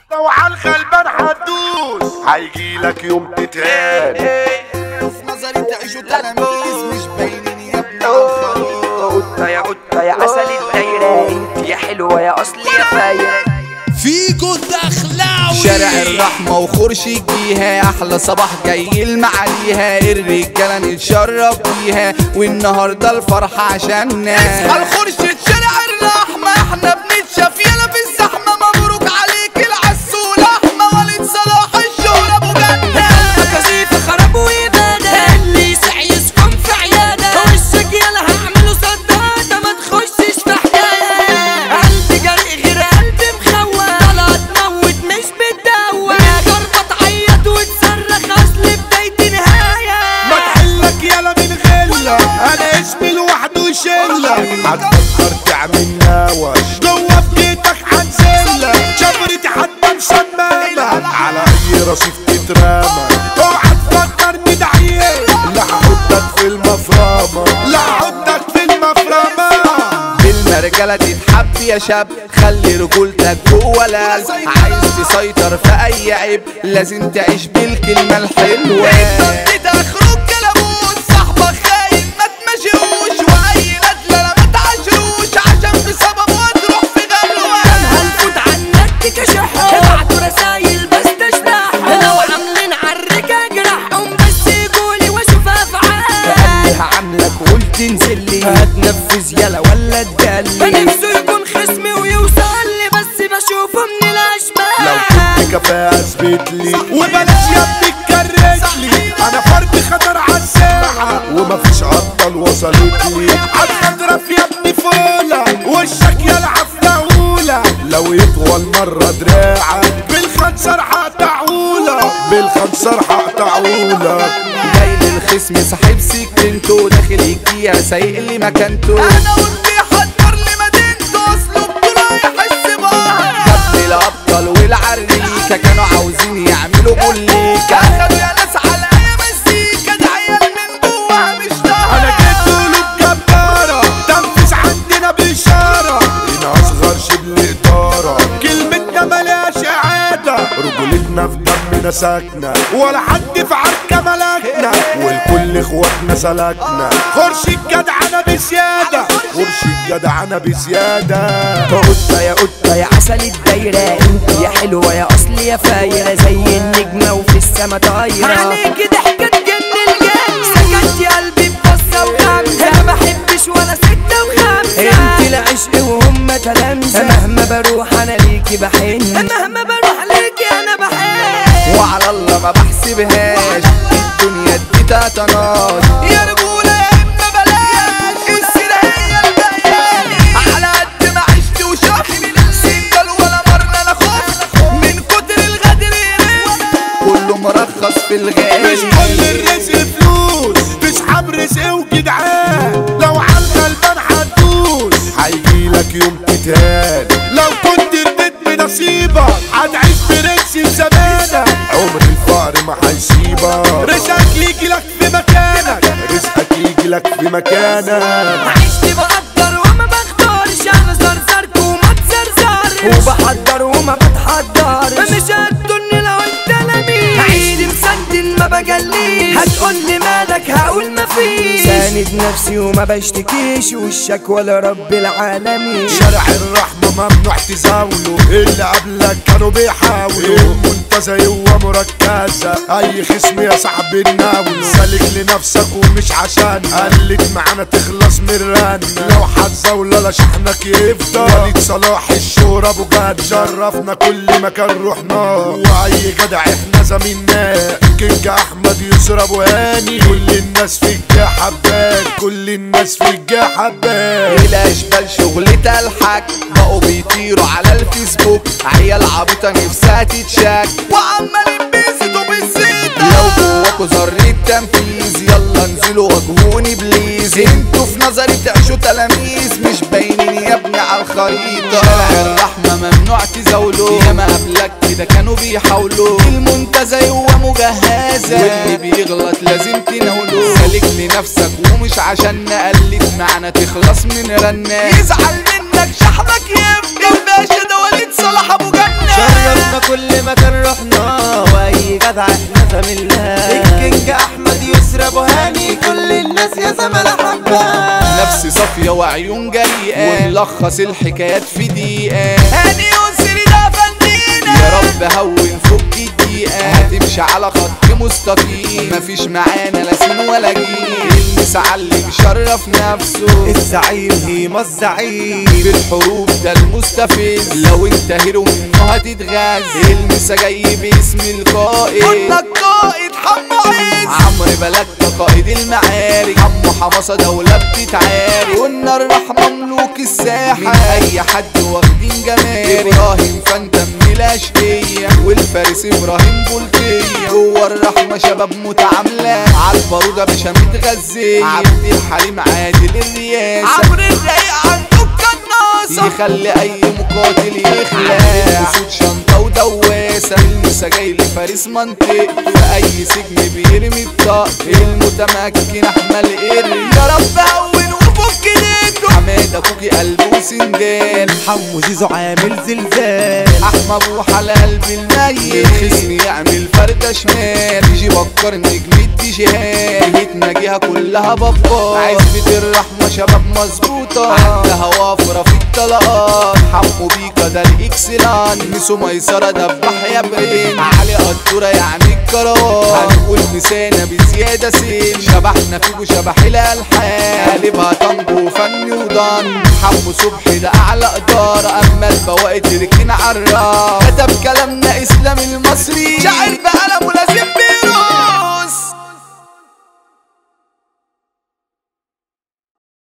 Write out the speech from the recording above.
لو عالغلبان هتدوس هيجيلك يوم تتهان. في نظري تعيشوا تلاميذ مش باينين يا ابن الخريطة. قطة يا قطة يا عسل الدايرة، انت يا حلوة يا اصل يا فايرة. فيجو الدخلاوي شارع الرحمة وخرشي جيها، احلى صباح جاي المعاليها، الرجالة نتشرف بيها والنهاردة الفرحة عشاننا. اصحى الخرشي شارع الرحمة، احنا بنتشاف يلا في الزحمة، مبروك عليك العز واللحمة، وليد صلاح الشهرة ابو جنة. كثيف خرب ويبادة، اللي يسعى يسكن في عيادة، وشك يلا هعمله سدادة، ما تخشش في حكاية. قلبي جري غير قلبي مخوف، طلعت تموت مش بتدوى، جربة تعيط وتصرخ اصل بداية نهاية. ما تحلك يلا من غلة، انا اسمي لوحده شلة، هتفكر تعمل نوش جوه في بيتك هنزلة، شفرتي حتى مسمامة على اي رصيف تترامى، اوعى تفكرني دعية، لا هحطك في المفرمة، لا هحطك في المفرمة. المرجلة تتحب يا شاب، خلي رجولتك جوه القلب، عايز تسيطر في اي عيب لازم تعيش بالكلمة الحلوة. تخرج كلاموس صاحبك خاين ما تمشيوش، واي ندلة ما تعاشروش عشان في سبب وتروح في غلوة. هنفوت عنك كشحون، ابعتوا رسايل بس تشتاحوا، لو عاملين عالرجا جرحهم بس يقولي واشوف افعال. قلبها عاملك قلت انزل لي، هتنفذ يلا ولا تدلي، نفسه يكون خصمي ويوصل لي بس بشوفه من الاشبال. لو كنت كفاءة اثبت لي وبلاش يا ابني تكرت لي، انا فرد خطر عالساحة ومفيش عطل وصلت لي، هتخضرف يا ابني فولة وشك يلعب فلاولة، لو يطول مرة دراعك بالخنصر هقطعهولك، بالخنصر هقطعهولك. جاي للخصم صاحب سكنته، داخل الجيع سايق لي مكانته، انا قلت يحضر لي مدينته، اصله بطولة يحس بها. جاب الابطال والعريكة كانوا عاوزين يعملوا بوليكا، اخدوا يا ناس على اي مزيكا، ده عيال من جواها مش طاهرة. انا جيت له بجبارة تنفذ عندنا بإشارة، هنا اصغر شبل إدارة، كلمتنا ملهاش إعادة، رجولتنا في دمنا ساكنة، ولا حد في عركة ملكنا، والكل اخواتنا سلكنا، خرش الجدعنة بزيادة، خرش الجدعنة بزيادة. قطة يا قطة يا عسل الدايرة، انت يا حلوة يا اصل يا فايرة، زي النجمة وفي السما طايرة. عليك ضحكة تجن الجن، سكت يا قلبي بقصة وخمسة، انا بحبش ولا ستة وخمسة، انت العشق وهم تلامسة، مهما بروح انا ليكي بحن، مهما بروح ليكي انا بحب، وعلى الله ما بحسبهاش، الدنيا دي تتناش، يا رجولة يا اما بلاش، السيرة هي البيان، على قد ما عشت وشفت سندل ولا مرة انا خفت من كتر الغدر، كله مرخص في الغالي، مش كل الرزق فلوس، تسحب رزق وجدعان، لو عالغلبان هتدوس هيجيلك يوم تتهان، لو كنت رديت بنصيبك هتعيش برنس زمانك، عمر الفقر ما هيسيبك، رزقك يجيلك في مكانك، رزقك يجيلك في مكانك. عشت بقدر وما بختارش، انا زرزرك وما تزرزرش، وبحضر وما بتحضرش، مش هتدني لو انت لمين، عشت مسندن ما بجليش، هتقولي مالك هقول مفيش، ساند نفسي وما بشتكيش، وشك ولا رب العالمين. شارع الرحمة ممنوع تزاوله، اللي قبلك كانوا بيحاولوا، المنتزه هو مركزة، اي خصم يا صاحبي ناوله، سالك لنفسك ومش عشان قلت معانا تخلص من الرن، لو هتزاول لا شحنك يفضل، وليد صلاح الشهرة ابو جد، شرفنا كل مكان رحنا، واي جدع احنا زميلناه، كينج احمد يسرى ابو هاني، كل الناس في الجا حباك، كل الناس في الجا حباك. الاشبال شغلتها الحاج، بقوا بيطيروا على الفيسبوك، عيال عبيطة نفسها تتشاك، وعمالين بيزيدوا بالزيطة، لو جواكوا ذرة تنفيذ يلا انزلوا واجهوني بليز، انتوا في نظري تعيشوا تلاميذ مش باينين يا ابني على الخريطة، شارع الرحمة ممنوع تزاولوا، ياما قبلك كده كانوا بيحاولوا، المنتزه هو مجهزة، واللي بيغلط لازم تناوله، سالك لنفسك ومش عشان نقلت معانا تخلص من رنات، يزعل منك شحنك يفضل، باشا ده وليد صلاح ابو جنة، شرفنا كل الله. الكينج احمد يسرى ابو هاني كل الناس يا زملاء حباه. نفس صافية وعيون جريئة ونلخص الحكايات في دقيقة. هاني يسري ده فنينا يا رب هون فك الدقيقة هتمشي على خط مستقيم مفيش معانا لا سين ولا جيم. المسعلي بيشرف نفسه الزعيم هيما الزعيم في الحروب ده المستفز لو انت هيرو منه هتتغاز. المسا جاي باسم القائد قلنا القائد حمو عز عمرو بلد قائد المعارك. حمو حمصة دولة بتتعارك. قلنا الرحمة ملوك الساحة من اي حد واخدين جمال. ابراهيم فانتم الاشقية والفارس ابراهيم بولتية. جوه الرحمة شباب متعاملة عالبارودة مش متغذية. عبد الحليم عادل الرياسة عمرو الرايق عنده القناصة يخلي اي مقاتل يخلع. اسود شنطة ودواسة. المسا جاي لفارس منطقته في اي سجن بيرمي الطاق. المتمكن احمد القرد يا رب هون وفك ايده. حمادة كوكي قلبه سندان. حمو زيزو عامل زلزال. احمد ابو قلب الميت الخصم يعمل فردة شمال. يجي بكر نجم الديجيهات جهتنا جيها كلها بابا. عزبة الرحمة شباب مظبوطة عندها وافرة في الطلقات. حمو بيكا ده الاكسلان. ميسو ميسرة دبح يا برين. علي قدورة يعني الكروان. هنقول مسانة بزيادة سين. شبحنا فيكو شبح الالحان. قلبها طنجو فني ودان. حمو صبحي ده اعلى ادارة. اما البواقي تركين عالراس. كتب كلامنا اسلام المصري. شاعر بقلمه لازم بيرو